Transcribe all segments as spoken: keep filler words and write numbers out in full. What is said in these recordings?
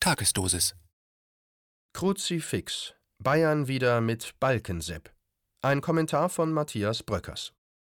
Tagesdosis. Kruzifix. Bayern wieder mit Balkensepp. Ein Kommentar von Matthias Bröckers.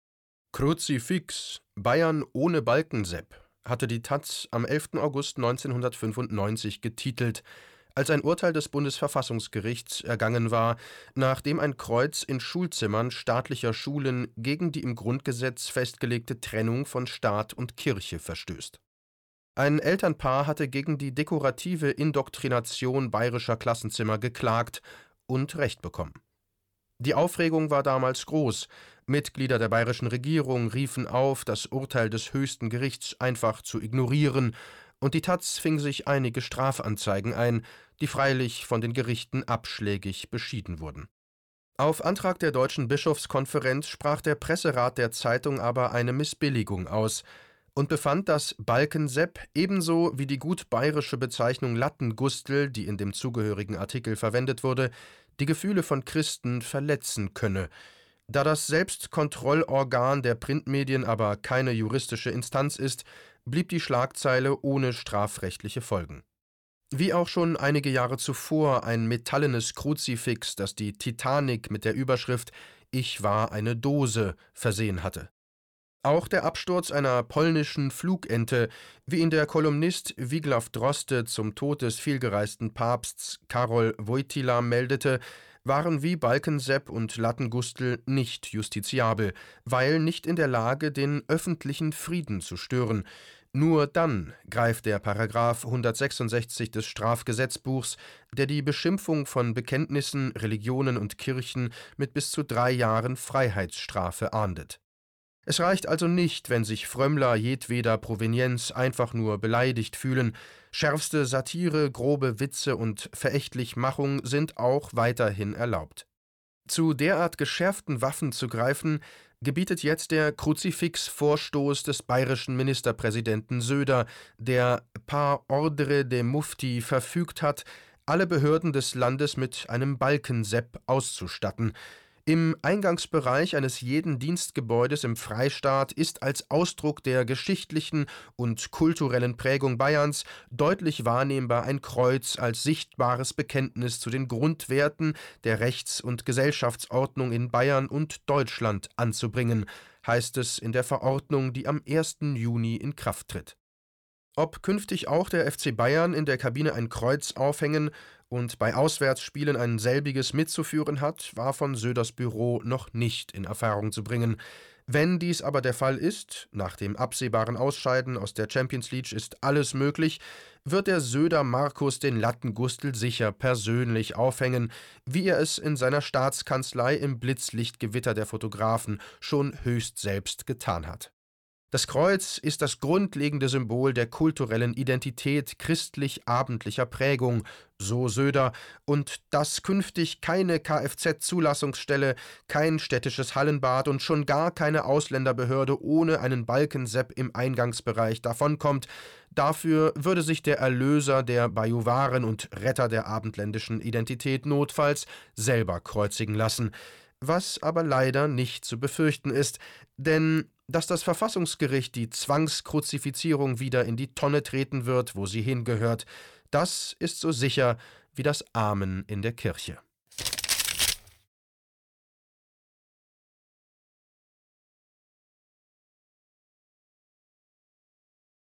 Kruzifix. Bayern ohne Balkensepp, hatte die taz am elften August neunzehnhundertfünfundneunzig getitelt, als ein Urteil des Bundesverfassungsgerichts ergangen war, nachdem ein Kreuz in Schulzimmern staatlicher Schulen gegen die im Grundgesetz festgelegte Trennung von Staat und Kirche verstößt. Ein Elternpaar hatte gegen die dekorative Indoktrination bayerischer Klassenzimmer geklagt und Recht bekommen. Die Aufregung war damals groß. Mitglieder der bayerischen Regierung riefen auf, das Urteil des höchsten Gerichts einfach zu ignorieren, und die taz fing sich einige Strafanzeigen ein, die freilich von den Gerichten abschlägig beschieden wurden. Auf Antrag der Deutschen Bischofskonferenz sprach der Presserat der Zeitung aber eine Missbilligung aus und befand, dass Balkensepp ebenso wie die gut bayerische Bezeichnung Lattengustel, die in dem zugehörigen Artikel verwendet wurde, die Gefühle von Christen verletzen könne. Da das Selbstkontrollorgan der Printmedien aber keine juristische Instanz ist, blieb die Schlagzeile ohne strafrechtliche Folgen. Wie auch schon einige Jahre zuvor ein metallenes Kruzifix, das die Titanic mit der Überschrift »Ich war eine Dose« versehen hatte. Auch der Absturz einer polnischen Flugente, wie ihn der Kolumnist Wiglaf Droste zum Tod des vielgereisten Papsts Karol Wojtyła meldete, waren wie Balkensepp und Lattengustel nicht justiziabel, weil nicht in der Lage, den öffentlichen Frieden zu stören. Nur dann greift der Paragraph hundertsechsundsechzig des Strafgesetzbuchs, der die Beschimpfung von Bekenntnissen, Religionen und Kirchen mit bis zu drei Jahren Freiheitsstrafe ahndet. Es reicht also nicht, wenn sich Frömmler jedweder Provenienz einfach nur beleidigt fühlen. Schärfste Satire, grobe Witze und Verächtlichmachung sind auch weiterhin erlaubt. Zu derart geschärften Waffen zu greifen, gebietet jetzt der Kruzifix-Vorstoß des bayerischen Ministerpräsidenten Söder, der par ordre de Mufti verfügt hat, alle Behörden des Landes mit einem Balkensepp auszustatten. Im Eingangsbereich eines jeden Dienstgebäudes im Freistaat ist als Ausdruck der geschichtlichen und kulturellen Prägung Bayerns deutlich wahrnehmbar ein Kreuz als sichtbares Bekenntnis zu den Grundwerten der Rechts- und Gesellschaftsordnung in Bayern und Deutschland anzubringen, heißt es in der Verordnung, die am ersten Juni in Kraft tritt. Ob künftig auch der F C Bayern in der Kabine ein Kreuz aufhängen und bei Auswärtsspielen ein selbiges mitzuführen hat, war von Söders Büro noch nicht in Erfahrung zu bringen. Wenn dies aber der Fall ist, nach dem absehbaren Ausscheiden aus der Champions League ist alles möglich, wird der Söder Markus den Lattengustel sicher persönlich aufhängen, wie er es in seiner Staatskanzlei im Blitzlichtgewitter der Fotografen schon höchst selbst getan hat. Das Kreuz ist das grundlegende Symbol der kulturellen Identität christlich-abendlicher Prägung, so Söder, und dass künftig keine Kfz-Zulassungsstelle, kein städtisches Hallenbad und schon gar keine Ausländerbehörde ohne einen Balkensepp im Eingangsbereich davonkommt, dafür würde sich der Erlöser der Bajuwaren und Retter der abendländischen Identität notfalls selber kreuzigen lassen, was aber leider nicht zu befürchten ist, denn dass das Verfassungsgericht die Zwangskruzifizierung wieder in die Tonne treten wird, wo sie hingehört, das ist so sicher wie das Amen in der Kirche.